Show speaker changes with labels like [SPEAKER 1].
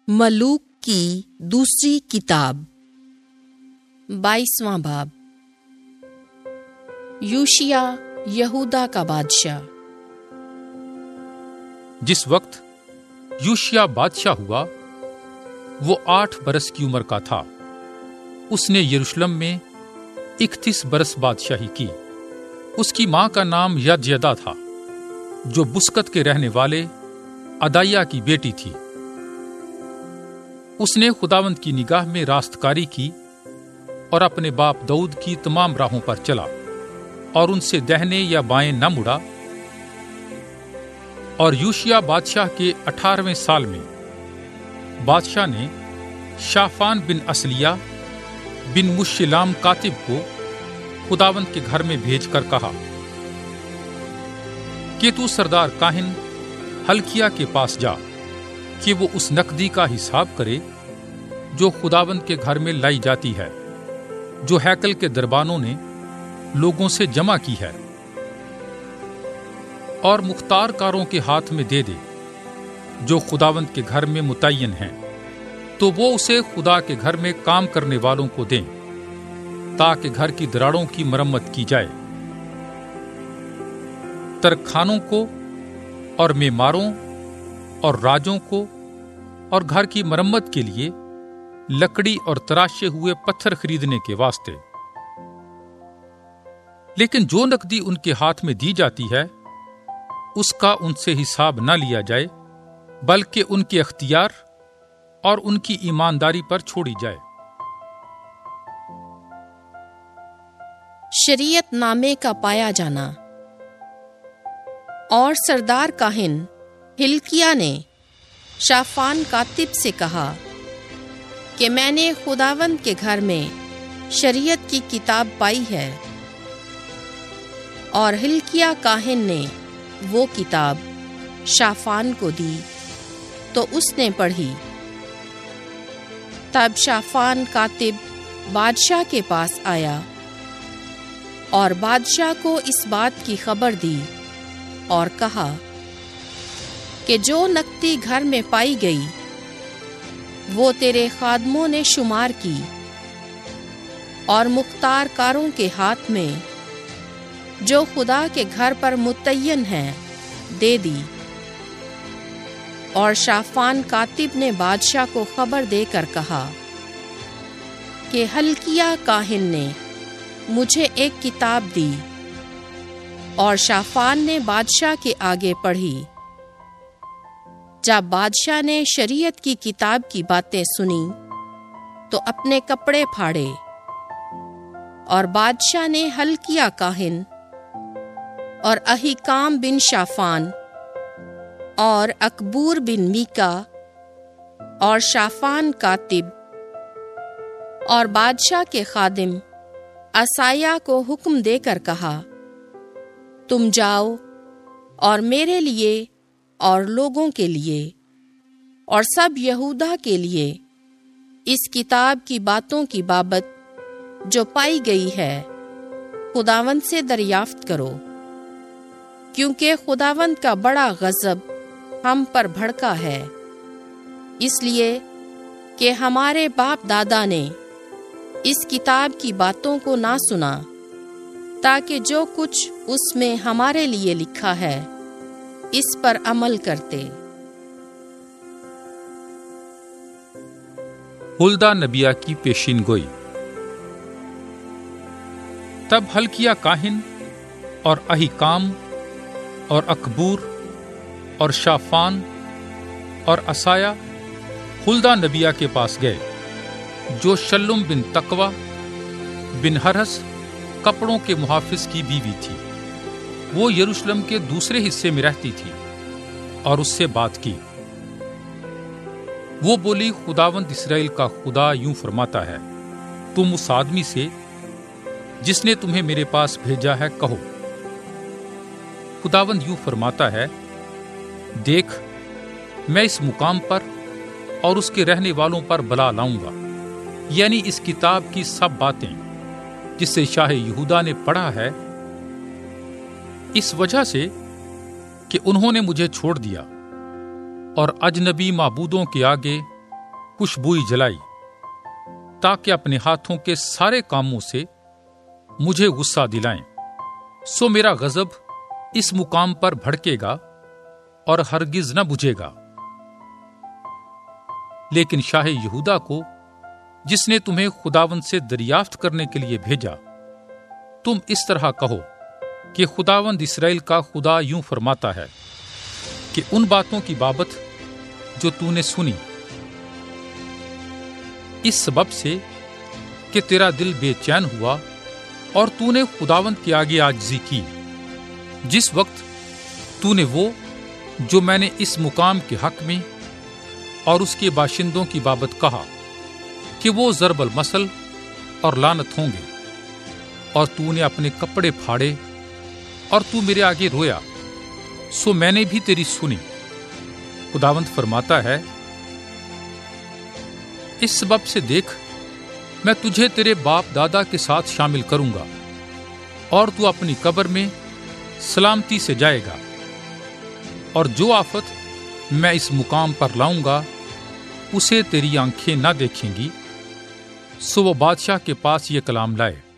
[SPEAKER 1] ملوک کی دوسری کتاب 22واں باب۔ یوشیا یہودا کا بادشاہ۔
[SPEAKER 2] جس وقت یوشیا بادشاہ ہوا وہ 8 برس کی عمر کا تھا۔ اس نے یروشلم میں 31 برس بادشاہی کی۔ اس کی ماں کا نام یدیدا تھا جو بسکت کے رہنے والے ادائیا کی بیٹی تھی۔ اس نے خداوند کی نگاہ میں راستکاری کی اور اپنے باپ داؤد کی تمام راہوں پر چلا اور ان سے دہنے یا بائیں نہ مڑا۔ اور یوشیا بادشاہ کے 18ویں سال میں بادشاہ نے شافان بن اصلیہ بن مشلام کاتب کو خداوند کے گھر میں بھیج کر کہا کہ تو سردار کاہن ہلکیہ کے پاس جا کہ وہ اس نقدی کا حساب کرے جو خداوند کے گھر میں لائی جاتی ہے، جو ہیکل کے دربانوں نے لوگوں سے جمع کی ہے، اور مختار کاروں کے ہاتھ میں دے دے جو خداوند کے گھر میں متعین ہیں، تو وہ اسے خدا کے گھر میں کام کرنے والوں کو دیں تاکہ گھر کی دراڑوں کی مرمت کی جائے۔ ترکھانوں کو اور معماروں اور راجوں کو اور گھر کی مرمت کے لیے لکڑی اور تراشے ہوئے پتھر خریدنے کے واسطے۔ لیکن جو نقدی ان کے ہاتھ میں دی جاتی ہے اس کا ان سے حساب نہ لیا جائے، بلکہ ان کے اختیار اور ان کی ایمانداری پر چھوڑی جائے۔
[SPEAKER 1] شریعت نامے کا پایا جانا۔ اور سردار کاہن ہلکیہ نے شافان کاتب سے کہا کہ میں نے خداوند کے گھر میں شریعت کی کتاب پائی ہے۔ اور ہلکیہ کاہن نے وہ کتاب شافان کو دی تو اس نے پڑھی۔ تب شافان کاتب بادشاہ کے پاس آیا اور بادشاہ کو اس بات کی خبر دی اور کہا کہ جو نقدی گھر میں پائی گئی وہ تیرے خادموں نے شمار کی اور مختار کاروں کے ہاتھ میں جو خدا کے گھر پر متعین ہیں دے دی۔ اور شافان کاتب نے بادشاہ کو خبر دے کر کہا کہ ہلکیہ کاہن نے مجھے ایک کتاب دی۔ اور شافان نے بادشاہ کے آگے پڑھی۔ جب بادشاہ نے شریعت کی کتاب کی باتیں سنی تو اپنے کپڑے پھاڑے۔ اور بادشاہ نے ہلکیہ کاہن اور اہیکام بن شافان اور اکبور بن میکا اور شافان کاتب اور بادشاہ کے خادم عصایہ کو حکم دے کر کہا، تم جاؤ اور میرے لیے اور لوگوں کے لیے اور سب یہودا کے لیے اس کتاب کی باتوں کی بابت جو پائی گئی ہے خداوند سے دریافت کرو، کیونکہ خداوند کا بڑا غضب ہم پر بھڑکا ہے، اس لیے کہ ہمارے باپ دادا نے اس کتاب کی باتوں کو نہ سنا، تاکہ جو کچھ اس میں ہمارے لیے لکھا ہے اس پر عمل کرتے۔
[SPEAKER 2] ہلدا نبیہ کی پیشین گوئی۔ تب ہلکیہ کاہن اور اہیکام اور اکبور اور شافان اور عصایہ ہلدا نبیہ کے پاس گئے جو شلم بن تقوی بن حرس کپڑوں کے محافظ کی بیوی تھی۔ وہ یروشلم کے دوسرے حصے میں رہتی تھی اور اس سے بات کی۔ وہ بولی، خداوند اسرائیل کا خدا یوں فرماتا ہے، تم اس آدمی سے جس نے تمہیں میرے پاس بھیجا ہے کہو، خداوند یوں فرماتا ہے، دیکھ میں اس مقام پر اور اس کے رہنے والوں پر بلا لاؤں گا، یعنی اس کتاب کی سب باتیں جسے شاہ یہودا نے پڑھا ہے، اس وجہ سے کہ انہوں نے مجھے چھوڑ دیا اور اجنبی معبودوں کے آگے خوشبوئی جلائی تاکہ اپنے ہاتھوں کے سارے کاموں سے مجھے غصہ دلائیں۔ سو میرا غضب اس مقام پر بھڑکے گا اور ہرگز نہ بجھے گا۔ لیکن شاہ یہودا کو، جس نے تمہیں خداوند سے دریافت کرنے کے لیے بھیجا، تم اس طرح کہو کہ خداوند اسرائیل کا خدا یوں فرماتا ہے کہ ان باتوں کی بابت جو تو نے سنی، اس سبب سے کہ تیرا دل بے چین ہوا اور تو نے خداوند کے آگے عاجزی کی، جس وقت تو نے وہ جو میں نے اس مقام کے حق میں اور اس کے باشندوں کی بابت کہا کہ وہ ضرب المثل اور لعنت ہوں گے، اور تو نے اپنے کپڑے پھاڑے اور تو میرے آگے رویا، سو میں نے بھی تیری سنی۔ خداوند فرماتا ہے، اس سبب سے دیکھ، میں تجھے تیرے باپ دادا کے ساتھ شامل کروں گا اور تو اپنی قبر میں سلامتی سے جائے گا، اور جو آفت میں اس مقام پر لاؤں گا اسے تیری آنکھیں نہ دیکھیں گی۔ سو وہ بادشاہ کے پاس یہ کلام لائے۔